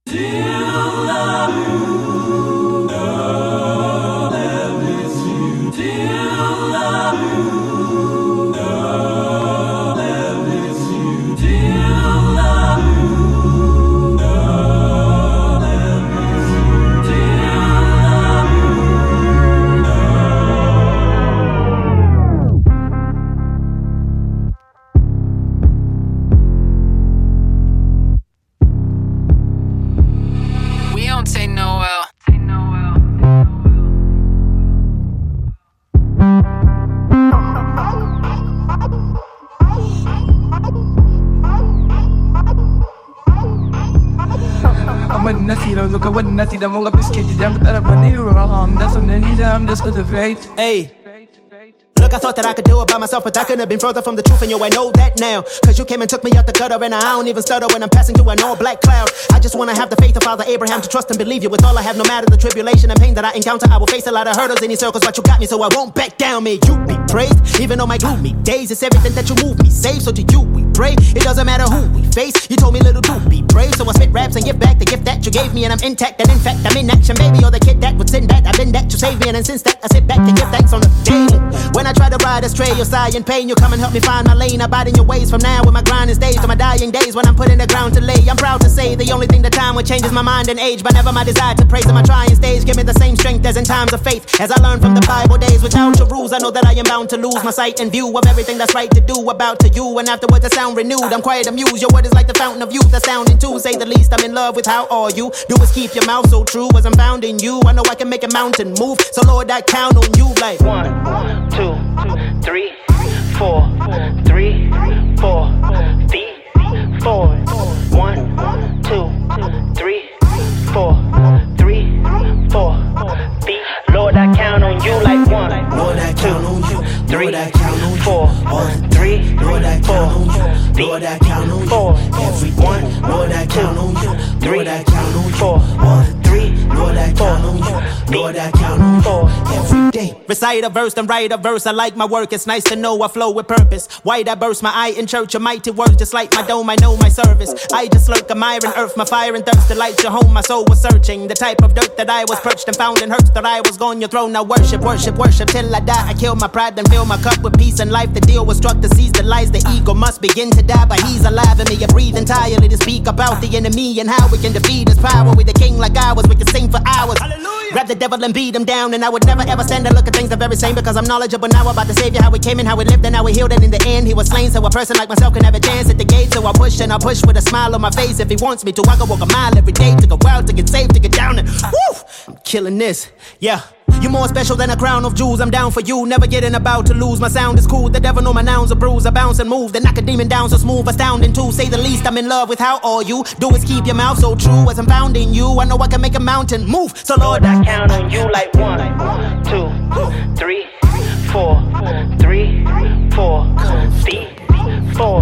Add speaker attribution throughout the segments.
Speaker 1: والنتي ده موقع بسكت ده بتقرب مني وراهم ده صنعني ده I'm just afraid.
Speaker 2: Hey. Look, I thought that I could do it by myself, but I couldn't have been further from the truth, and yo, I know that now. Cause you came and took me out the gutter, and I don't even stutter when I'm passing through an all-black cloud. I just wanna have the faith of Father Abraham to trust and believe you with all I have, no matter the tribulation and pain that I encounter. I will face a lot of hurdles in these circles, but you got me, so I won't back down. May you be praised, even on my gloomy days. It's everything that you move me, save, so to you we pray. It doesn't matter who we face. You told me little do be brave, so I spit raps and give back the gift that you gave me, and I'm intact, and in fact I'm in action, baby. You're the kid that would send that. I've been that you saved me, and then since that I sit back and give thanks on the daily. When I try to ride astray, you'll sigh in pain. You come and help me find my lane. Abide in your ways from now with my grinding stage to my dying days when I'm put in the ground to lay. I'm proud to say the only thing that time will change is my mind and age, but never my desire to praise in my trying stage. Give me the same strength as in times of faith, as I learned from the Bible days. Without your rules, I know that I am bound to lose my sight and view of everything that's right to do about to you. And afterwards I sound renewed. I'm quiet amused. Your word is like the fountain of youth, astounding too. Say the least, I'm in love with how all you do is keep your mouth so true. As I'm found in you, I know I can make a mountain move. So Lord, I count on you like 1, 2, 3, 4, 3, 4, feet, 4, 1, 2, 3, 4, 3, 4, feet. Lord, I count on you like 1,
Speaker 3: Lord, I count on you.
Speaker 2: 3,
Speaker 3: Lord, I count on you.
Speaker 2: 4, 3,
Speaker 3: Lord, I count on you. Lord, I count on you.
Speaker 2: 4,
Speaker 3: Every
Speaker 2: 1,
Speaker 3: Lord, I count on you.
Speaker 2: 3,
Speaker 3: Lord, I count on you.
Speaker 2: 4, 3,
Speaker 3: Lord, I count on you. Lord, I count on you. Every day.
Speaker 2: Recite a verse, then write a verse. I like my work, it's nice to know I flow with purpose. Why I burst my eye in church, your mighty words just like my dome, I know my service. I just lurk a mire in earth, my fire and thirst to light your home. My soul was searching the type of dirt that I was perched and found in hurts that I was on your throne. Now worship, worship, worship till I die. I kill my pride and fill my cup with peace and life. The deal was struck to seize the lies. The ego must begin to die, but he's alive in me. I breathe entirely to speak about the enemy and how we can defeat his power. With the king like I was, we can sing for hours. Hallelujah. Grab the devil and beat him down, and I would never ever stand and look at things the very same, because I'm knowledgeable now about the Savior, how he came and how he lived and how he healed, and in the end he was slain so a person like myself can have a chance at the gate. So I push and I push with a smile on my face. If he wants me to, I go walk a mile every day to go out to get saved, to get down and woo, I'm killing this, yeah. You're more special than a crown of jewels. I'm down for you, never getting about to lose. My sound is cool, the devil know my nouns are bruised. I bounce and move, then knock a demon down so smooth, astounding too. Say the least, I'm in love with how all you do is keep your mouth so true. As I'm pounding you, I know I can make a mountain move. So Lord, I count on you like 1, 2, 3, 4, 3, 4, feet, 4,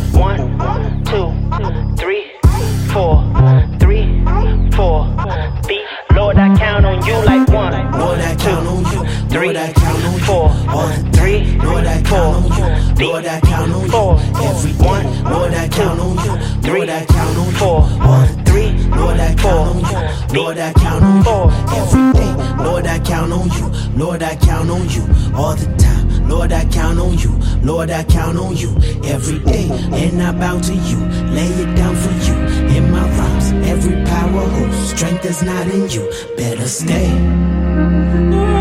Speaker 2: 1, 2, 3, 4, 3, 4, feet. Lord, I count on you like 1,
Speaker 3: Lord, I count on you.
Speaker 2: 3,
Speaker 3: Lord, I count on you.
Speaker 2: 4, 3,
Speaker 3: Lord, I count on you. Lord, I count on you.
Speaker 2: 4,
Speaker 3: Every
Speaker 2: 1,
Speaker 3: Lord, I count on you.
Speaker 2: 3,
Speaker 3: Lord, I count on you.
Speaker 2: 4, 3,
Speaker 3: Lord, I count on you. Lord, I count on you. Every day, Lord, I count on you. Lord, I count on you. All the time, Lord, I count on you. Lord, I count on you. Every day, and I bow to you. Lay it down for you. In my rhymes, every power host, strength is not in you. Better stay.